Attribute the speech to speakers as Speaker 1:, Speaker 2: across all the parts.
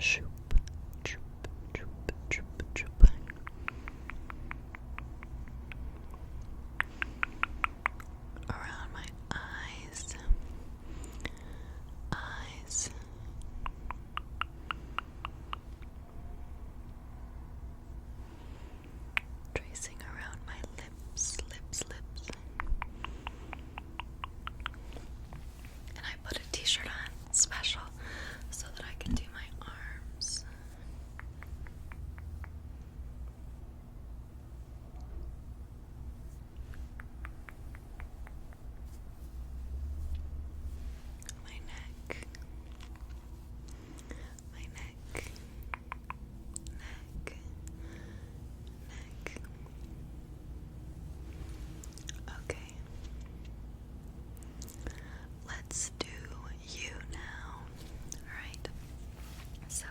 Speaker 1: Shoop, choop, choop, choop, choop. Around my eyes. Eyes. Tracing around my lips. And I put a t-shirt on special so that I can do my arms. My neck. My neck. Neck. Neck. Okay. Let's do you now. Alright. So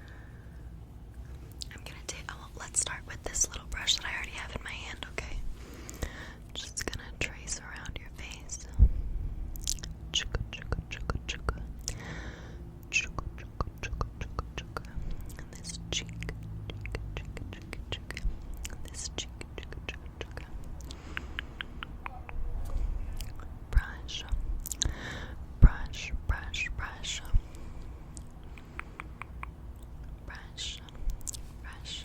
Speaker 1: I'm gonna take let's start with this little brush that I already have in my hand, okay? Just gonna trace around your face. Chuka chuka chuka chuka. Chuka chuka chuka chuka chuka. And this cheek. Chuka chuka chuka chuka. This cheek. Chuka chuka chuka. Brush. Brush, brush, brush. Brush, brush.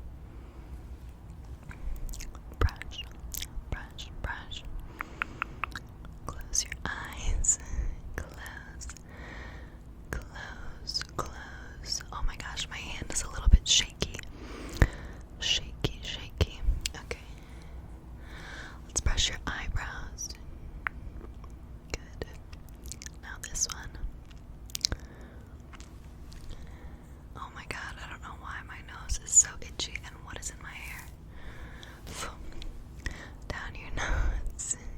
Speaker 1: Brush, brush, brush. Close your eyes. Close. Close, close. Oh my gosh, my hand is a little bit shaky. Shaky, shaky. Okay. Let's brush your eyebrows. Good. Now this one. Oh my god, I don't know why my nose is so itchy and what is in my hair. Down your nose.